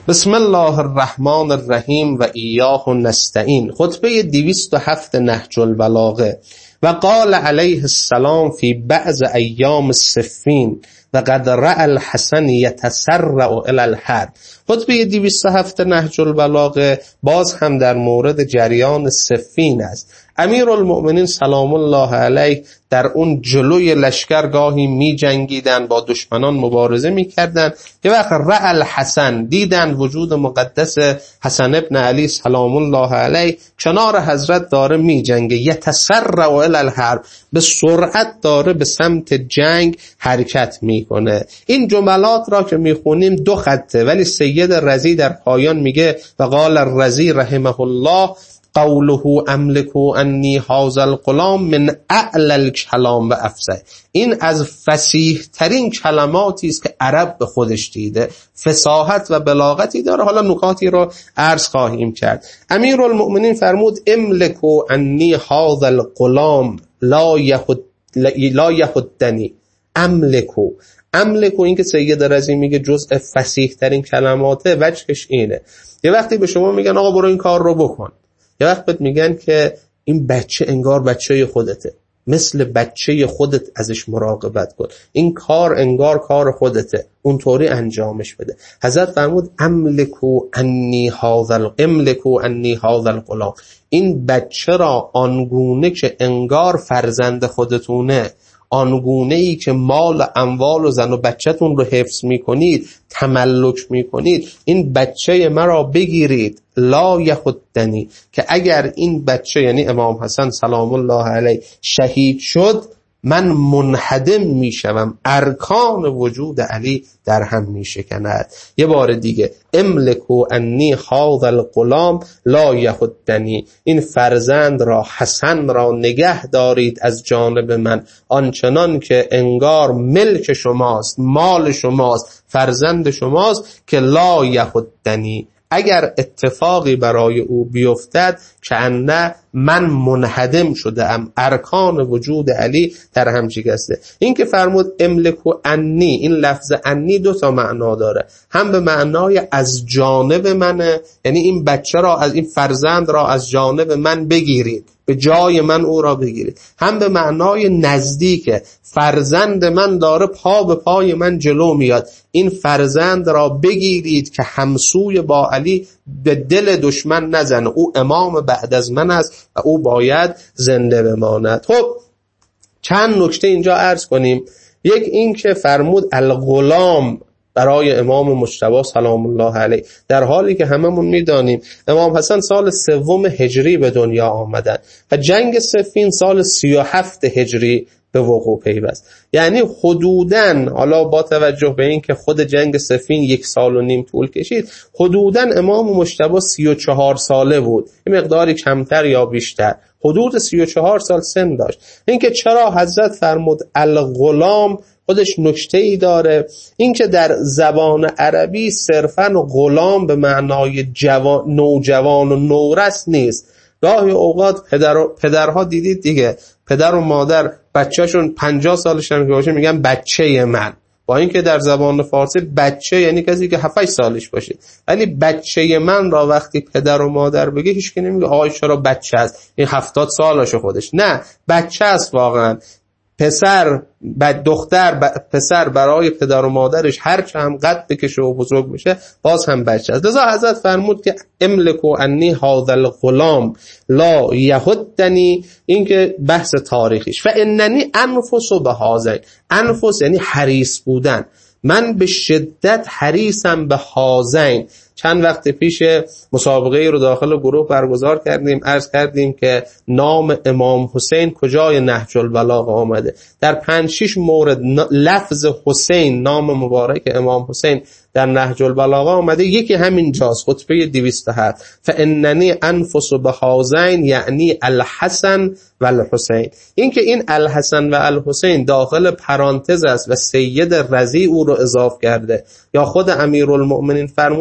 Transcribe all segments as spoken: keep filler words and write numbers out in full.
بسم الله الرحمن الرحیم و ایاه نستعین. خطبه دویست و هفت نهج البلاغه. و قال علیه السلام فی بعض ایام صفین و قد رأى الحسن یتسرع الی الحرب. خطبه دویست و هفت نهج البلاغه باز هم در مورد جریان صفین است. امیرالمؤمنین سلام الله علیه در اون جلوی لشکرگاهی می جنگیدن، با دشمنان مبارزه می کردن که وقت رأى الحسن دیدن وجود مقدس حسن ابن علی سلام الله علیه کنار حضرت داره می جنگه، یتسرع الی الحرب، به سرعت داره به سمت جنگ حرکت می کنه. این جملات را که می خونیم دو خطه، ولی سید رضی در پایان میگه و قال الرضی رحمه الله قوله املک انی هذا الغلام من اعلی الکلام و افصح. این از فصیح ترین کلماتی است که عرب به خودش دیده، فصاحت و بلاغتی داره. حالا نکاتی رو عرض خواهیم کرد. امیرالمؤمنین فرمود املک انی هذا الغلام لا یحد لا یحدنی. املکو املکو این که سید رضی میگه جزء فصیح ترین کلماته، وجهش اینه یه وقتی به شما میگن آقا برو این کار رو بکن، یه وقت بهت میگن که این بچه انگار بچه خودته، مثل بچه خودت ازش مراقبت کن، این کار انگار کار خودته، اونطوری انجامش بده. حضرت فرمود املکو انی هذا املکو انی هذا الغلام، این بچه را آنگونه که انگار فرزند خودتونه، آنگونه ای که مال و اموال و زن و بچه‌تون رو حفظ میکنید، تملک میکنید، این بچه مرا بگیرید. لا یحدنی، که اگر این بچه یعنی امام حسن سلام الله علیه شهید شد، من منهدم میشوم، ارکان وجود علی در هم میشکند. یه بار دیگه املکو انی هذا الغلام لا یحدنی، این فرزند را حسن را نگه دارید از جانب من آنچنان که انگار ملک شماست، مال شماست، فرزند شماست، که لا یحدنی، اگر اتفاقی برای او بیفتد که انه من منهدم شده ام، ارکان وجود علی در هم شکسته. این که فرمود املکو انی، این لفظ انی دو تا معنا داره، هم به معنای از جانب منه، یعنی این بچه را از این فرزند را از جانب من بگیرید، به جای من او را بگیرید، هم به معنای نزدیکه، فرزند من داره پا به پای من جلو میاد، این فرزند را بگیرید که همسوی با علی به دل دشمن نزنه، او امام بعد از من است و او باید زنده بماند. خب چند نکته اینجا عرض کنیم. یک این که فرمود الغلام برای امام مجتبی سلام الله علیه، در حالی که هممون میدانیم امام حسن سال سوم هجری به دنیا آمدن و جنگ صفین سال سی و هفت هجری به وقوع پیوست. یعنی حدوداً، حالا با توجه به این که خود جنگ صفین یک سال و نیم طول کشید، حدوداً امام مجتبی سی و چهار ساله بود، این مقداری کمتر یا بیشتر، حدود سی و چهار سال سن داشت. این که چرا حضرت فرمود الغلام خودش نکته ای داره، این که در زبان عربی صرفاً غلام به معنای جوان، نوجوان و نورس نیست. گاهی اوقات پدر و پدرها دیدید دیگه، پدر و مادر بچه‌شون پنجاه سالشون که باشه میگن بچه من، با اینکه در زبان فارسی بچه یعنی کسی که هفت سالش باشه، ولی بچه من را وقتی پدر و مادر بگه هیچ کی نمیگه آهای چرا بچه است، این هفتاد سالشه خودش، نه بچه است واقعا. پسر بعد دختر پسر برای پدر و مادرش هر چه هم قد بکشه و بزرگ بشه باز هم بچه است. لذا حضرت فرمود که املکو انی هذا الغلام لا یحدنی، این که بحث تاریخیش. فاننی انفس بهذین، انفس یعنی حریص بودن، من به شدت حریصم به هذین. چند وقت پیش مسابقه رو داخل گروه برگزار کردیم، عرض کردیم که نام امام حسین کجای نهج البلاغه آمده. در پنج شش مورد لفظ حسین، نام مبارک امام حسین در نهج البلاغه آمده، یکی همین جاست، خطبه دویست و هفت. فاننی انفس بهذین یعنی الحسن و الحسین. این که این الحسن و الحسین داخل پرانتز است و سید رضی او رو اضاف کرده یا خود امیرالمؤمنین فرموده،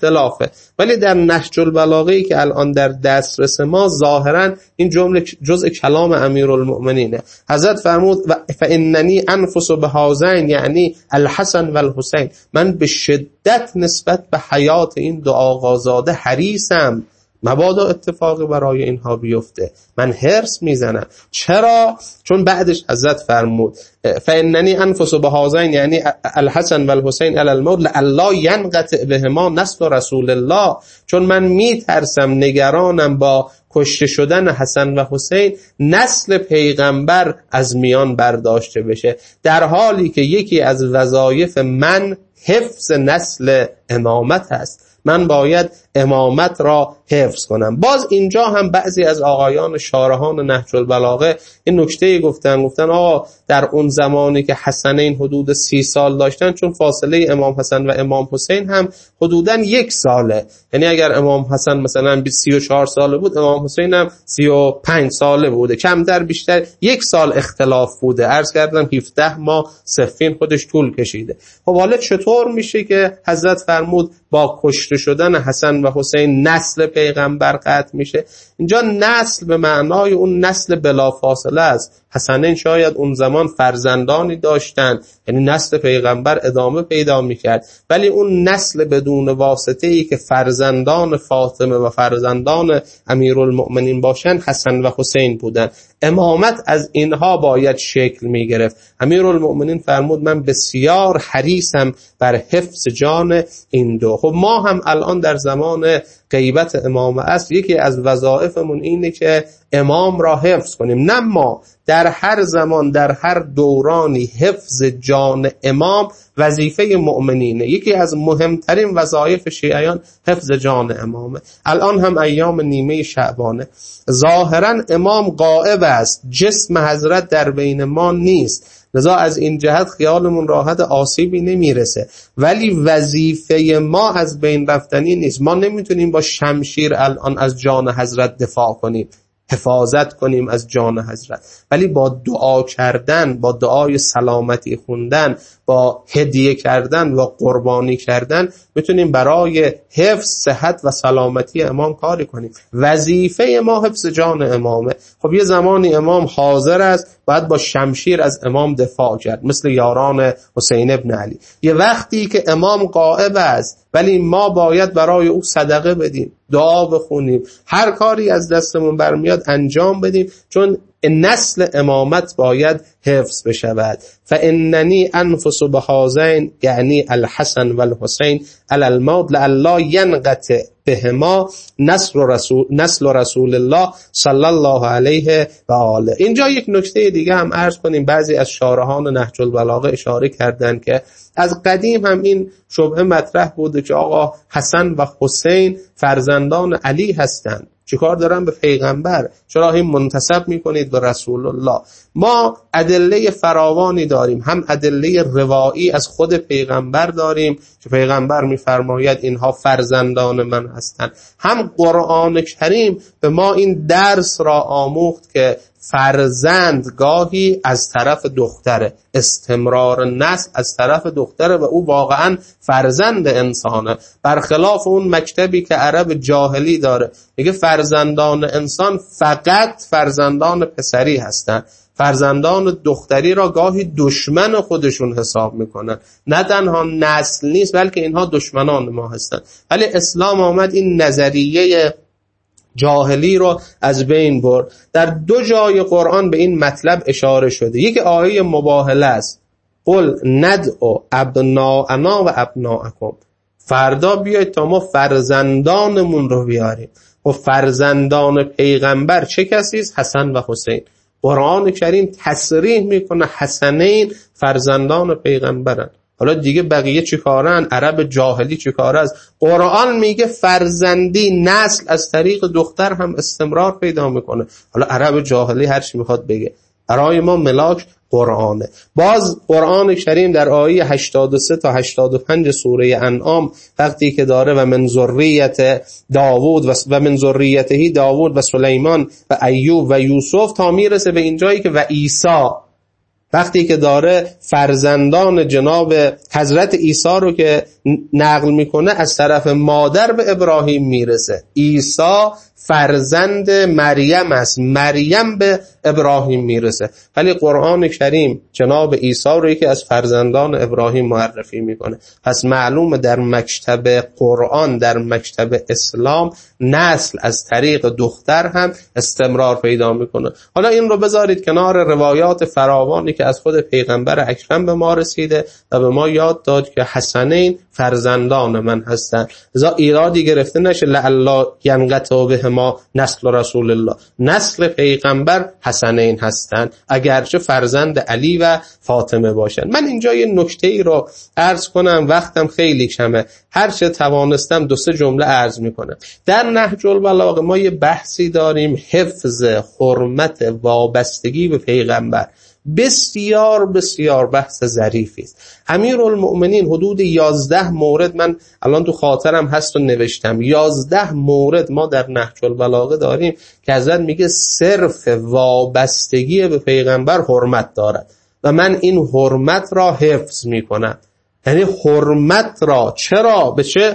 اختلافه. ولی در نهج البلاغه‌ای که الان در دسترس ما ظاهرا این جمله جزء کلام امیرالمؤمنینه. حضرت فرمود فاننی انفس بهذین، یعنی الحسن و الحسین، من به شدت نسبت به حیات این دو آقازاده حریصم، مبادا اتفاقی برای اینها بیفته، من حرص میزنم. چرا؟ چون بعدش حضرت فرمود فاننی انفس بهذین، یعنی الحسن و الحسین علی الموت لئلا ینقطع بهما نسل رسول الله، چون من میترسم، نگرانم با کشته شدن حسن و حسین نسل پیغمبر از میان برداشته بشه، در حالی که یکی از وظایف من حفظ نسل امامت است. من باید امامت را حفظ کنم. باز اینجا هم بعضی از آقایان شارحان نهج البلاغه این نکته گفتن گفتن آقا در اون زمانی که حسنین حدود سی سال داشتن، چون فاصله امام حسن و امام حسین هم حدوداً یک ساله، یعنی اگر امام حسن مثلا سی و چهار ساله بود، امام حسین هم سی و پنج ساله بوده، کمتر بیشتر یک سال اختلاف بوده. عرض کردم هفده ماه صفین خودش طول کشیده. خب حالا چطور میشه که حضرت فرمود با کشته شدن حسن و حسین نسل پیغمبر قطع میشه؟ اینجا نسل به معنای اون نسل بلافاصله است. حسنین شاید اون زمان فرزندانی داشتن، یعنی نسل پیغمبر ادامه پیدا میکرد، ولی اون نسل بدون واسطه ای که فرزندان فاطمه و فرزندان امیرالمؤمنین باشن حسن و حسین بودن. امامت از اینها باید شکل میگرفت. امیرالمؤمنین فرمود من بسیار حریصم بر حفظ جان این دو. خب ما هم الان در زمان غیبت امام است، یکی از وظایفمون اینه که امام را حفظ کنیم. نه ما، در هر زمان در هر دورانی حفظ جان امام وظیفه مؤمنینه. یکی از مهمترین وظایف شیعیان حفظ جان امامه. الان هم ایام نیمه شعبانه، ظاهرا امام غائب است، جسم حضرت در بین ما نیست، لذا از این جهت خیالمون راحت، آسیبی نمیرسه، ولی وظیفه ما از بین رفتنی نیست. ما نمیتونیم با شمشیر الان از جان حضرت دفاع کنیم، حفاظت کنیم از جان حضرت، ولی با دعا کردن، با دعای سلامتی خوندن، با هدیه کردن و قربانی کردن میتونیم برای حفظ صحت و سلامتی امام کاری کنیم. وظیفه ما حفظ جان امامه. خب یه زمانی امام حاضر است، باید با شمشیر از امام دفاع کرد، مثل یاران حسین ابن علی. یه وقتی که امام غائب است، ولی ما باید برای او صدقه بدیم، دعا بخونیم، هر کاری از دستمون برمیاد انجام بدیم، چون نسل امامت باید حفظ بشود. فاننی انفس بهذین، یعنی الحسن و الحسین علی الموت لئلا ینقطع بهما نسل رسول نسل رسول الله صلی الله علیه و آله. اینجا یک نکته دیگه هم عرض کنیم. بعضی از شارحان نهج البلاغه اشاره کردند که از قدیم هم این شبهه مطرح بوده که آقا حسن و حسین فرزندان علی هستند، چیکار دارن به پیغمبر؟ چرا این منتسب میکنید به رسول الله؟ ما ادله فراوانی داریم، هم ادله روایی از خود پیغمبر داریم که پیغمبر میفرماید اینها فرزندان من هستند، هم قرآن کریم به ما این درس را آموخت که فرزند گاهی از طرف دختره، استمرار نسل از طرف دختره و او واقعا فرزند انسانه، برخلاف اون مکتبی که عرب جاهلی داره، میگه فرزندان انسان فقط فرزندان پسری هستن، فرزندان دختری را گاهی دشمن خودشون حساب میکنن. نه تنها نسل نیست بلکه اینها دشمنان ما هستن. ولی اسلام آمد این نظریه جاهلی رو از بین برد. در دو جای قرآن به این مطلب اشاره شده. یک آیه مباهله است، قل ندعو ابناءنا و ابناءکم، فردا بیاید تا ما فرزندانمون رو بیاریم. و فرزندان پیغمبر چه کسی است؟ حسن و حسین. قرآن کریم تصریح میکنه حسنین فرزندان پیغمبرن. حالا دیگه بقیه چی کارن؟ عرب جاهلی چی کاره است؟ قرآن میگه فرزندی، نسل از طریق دختر هم استمرار پیدا میکنه. حالا عرب جاهلی هر چی میخواد بگه، برای ما ملاک قرآنه. باز قرآن کریم در آیه هشتاد و سه تا هشتاد و پنج سوره انعام وقتی که داره و من ذریت داوود و من ذریته داوود و سلیمان و ایوب و یوسف تا میرسه به اینجایی که و عیسی، وقتی که داره فرزندان جناب حضرت عیسی رو که نقل میکنه از طرف مادر به ابراهیم میرسه. عیسی فرزند مریم است، مریم به ابراهیم میرسه، ولی قرآن کریم جناب عیسی رو یکی از فرزندان ابراهیم معرفی میکنه. پس معلومه در مکتب قرآن، در مکتب اسلام، نسل از طریق دختر هم استمرار پیدا میکنه. حالا این رو بذارید کنار روایات فراوانی که از خود پیغمبر اکرم به ما رسیده و به ما یاد داد که حسنین فرزندان من هستن. ازا ایرادی گرفته نشه لعلا ینقطع بهما نسل رسول الله. نسل پیغمبر حسنین هستن، اگرچه فرزند علی و فاطمه باشن. من اینجا یه نکته ای رو عرض کنم، وقتم خیلی کمه، هرچه توانستم دو سه جمله عرض میکنم. در نهج البلاغه ما یه بحثی داریم، حفظ حرمت وابستگی به پیغمبر. بسیار بسیار بحث ظریفی است. امیرالمؤمنین حدود یازده مورد، من الان تو خاطرم هست و نوشتم، یازده مورد ما در نهج البلاغه داریم که حضرت میگه صرف وابستگی به پیغمبر حرمت دارد و من این حرمت را حفظ میکنم. یعنی حرمت را چرا؟ به چه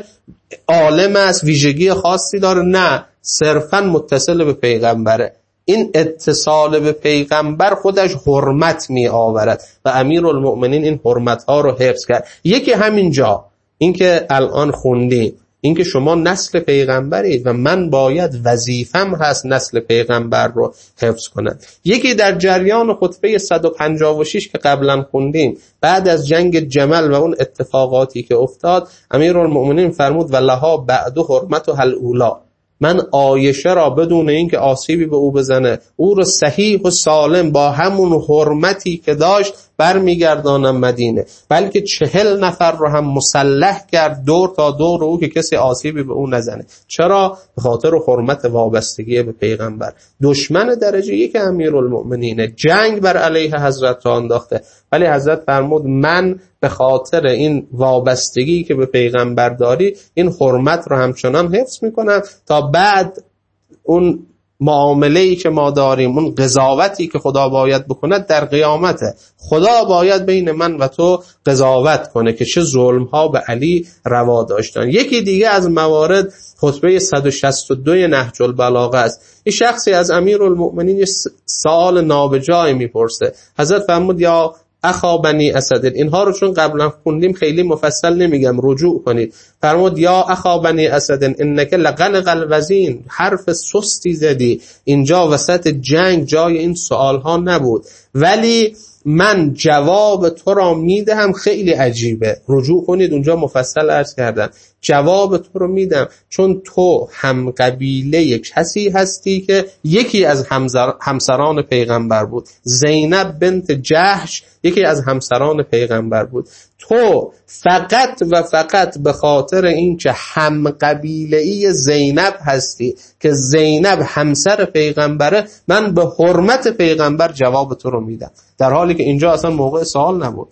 عالم است؟ ویژگی خاصی داره؟ نه، صرفا متصل به پیغمبره. این اتصال به پیغمبر خودش حرمت می آورد و امیرالمؤمنین این حرمت ها رو حفظ کرد. یکی همینجا، این که الان خوندیم، این که شما نسل پیغمبرید و من باید وظیفم هست نسل پیغمبر رو حفظ کنم. یکی در جریان خطبه صد و پنجاه و شش که قبلا خوندیم، بعد از جنگ جمل و اون اتفاقاتی که افتاد، امیرالمؤمنین فرمود و لها بعد حرمت و هل اولا، من عایشه را بدون اینکه آسیبی به او بزنه، او رو صحیح و سالم با همون حرمتی که داشت برمیگردانم مدینه، بلکه چهل نفر رو هم مسلح کرد دور تا دور او که کسی آسیبی به او نزنه. چرا؟ به خاطر حرمت وابستگی به پیغمبر. دشمن درجه یک امیرالمؤمنینه، جنگ بر علیه حضرت را انداخته، ولی حضرت فرمود من به خاطر این وابستگی که به پیغمبر داری این حرمت رو همچنان حفظ میکنم تا بعد اون معامله‌ای که ما داریم، اون قضاوتی که خدا باید بکنه در قیامته. خدا باید بین من و تو قضاوت کنه که چه ظلم‌ها به علی روا داشتن. یکی دیگه از موارد خطبه صد و شصت و دو نهج البلاغه است. این شخصی از امیرالمؤمنین سوال نابجای میپرسه. حضرت فرمود یا اخا بنی اسد، اینها رو چون قبلا خوندیم خیلی مفصل نمیگم، رجوع کنید. فرمود یا اخا بنی اسد انک لغلق الوزین، حرف سستی زدی، اینجا وسط جنگ جای این سوال ها نبود، ولی من جواب تو را میدهم. خیلی عجیبه، رجوع کنید اونجا مفصل عرض کردم. جواب تو رو میدم چون تو هم قبیله کسی هستی که یکی از همسران پیغمبر بود. زینب بنت جحش یکی از همسران پیغمبر بود. تو فقط و فقط به خاطر این که هم قبیله‌ای زینب هستی که زینب همسر پیغمبره، من به حرمت پیغمبر جواب تو رو میدم، در حالی که اینجا اصلا موقع سوال نبود.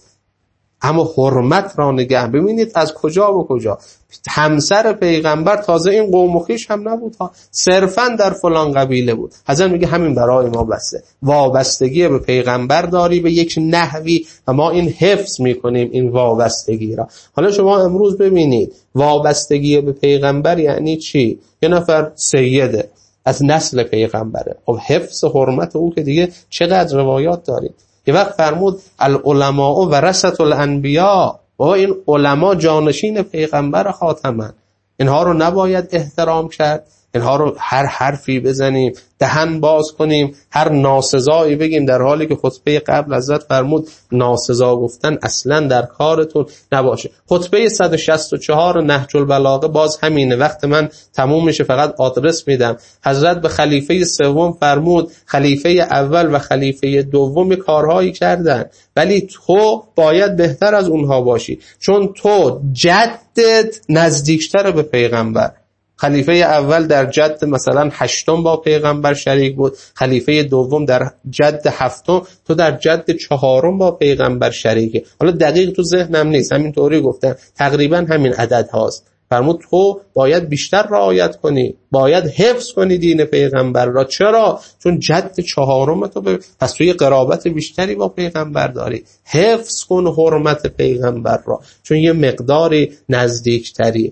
اما حرمت را نگه. ببینید از کجا و کجا. همسر پیغمبر، تازه این قوم و خویش هم نبود ها، صرفا در فلان قبیله بود. حضرت میگه همین برای ما بسته. وابستگی به پیغمبر داری به یک نحوی و ما این حفظ میکنیم این وابستگی را. حالا شما امروز ببینید وابستگی به پیغمبر یعنی چی؟ یه نفر سیده از نسل پیغمبره، خب حفظ حرمت او که دیگه چقدر روایات داریم. یه وقت فرمود العلماء ورثة الانبیاء، و این علما جانشین پیغمبر خاتمن، اینها رو نباید احترام کرد؟ اینها رو هر حرفی بزنیم، دهن باز کنیم، هر ناسزایی بگیم، در حالی که خطبه قبل حضرت فرمود ناسزا گفتن اصلا در کارتون نباشه. خطبه صد و شصت و چهار نهج البلاغه باز همینه. وقت من تموم میشه فقط آدرس میدم. حضرت به خلیفه سوم فرمود خلیفه اول و خلیفه دوم کارهایی کردن، ولی تو باید بهتر از اونها باشی، چون تو جدت نزدیکتر به پیغمبر. خلیفه اول در جد مثلا هشتم با پیغمبر شریک بود، خلیفه دوم در جد هفتم، تو در جد چهارم با پیغمبر شریکه. حالا دقیق تو ذهنم نیست، همینطوری گفتم، تقریبا همین عدد هاست. فرمود تو باید بیشتر رعایت کنی، باید حفظ کنی دین پیغمبر را. چرا؟ چون جد چهارم تو به... پس توی قرابت بیشتری با پیغمبر داری. حفظ کن حرمت پیغمبر را، چون یه مقداری نزدیکتری.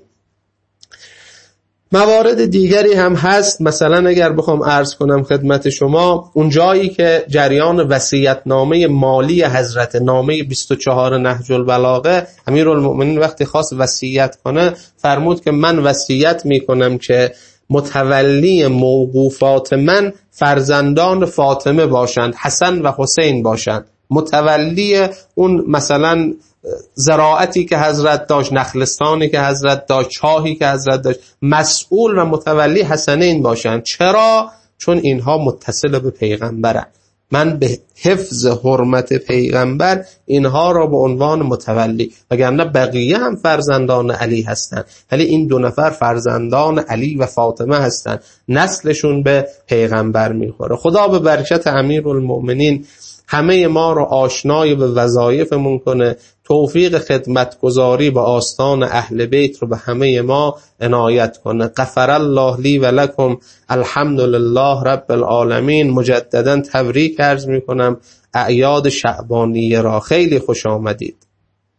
موارد دیگری هم هست. مثلا اگر بخوام عرض کنم خدمت شما، اون جایی که جریان وصیت‌نامه مالی حضرت، نامه بیست و چهار نهج البلاغه، امیرالمؤمنین وقتی خواست وصیت کنه فرمود که من وصیت میکنم که متولی موقوفات من فرزندان فاطمه باشند، حسن و حسین باشند. متولی اون مثلا زراعتی که حضرت داشت، نخلستانی که حضرت داشت، چاهی که حضرت داشت، مسئول و متولی حسنین باشند. چرا؟ چون اینها متصل به پیغمبرند. من به حفظ حرمت پیغمبر اینها را به عنوان متولی، وگرنه بقیه هم فرزندان علی هستند، ولی این دو نفر فرزندان علی و فاطمه هستند، نسلشون به پیغمبر میخوره. خدا به برکت امیرالمؤمنین همه ما رو آشنای به وظایفمون کنه، توفیق خدمتگزاری به آستان اهل بیت رو به همه ما عنایت کنه. غفر الله لی و لکم، الحمدلله رب العالمین. مجددا تبریک عرض میکنم اعیاد شعبانیه را. خیلی خوش آمدید.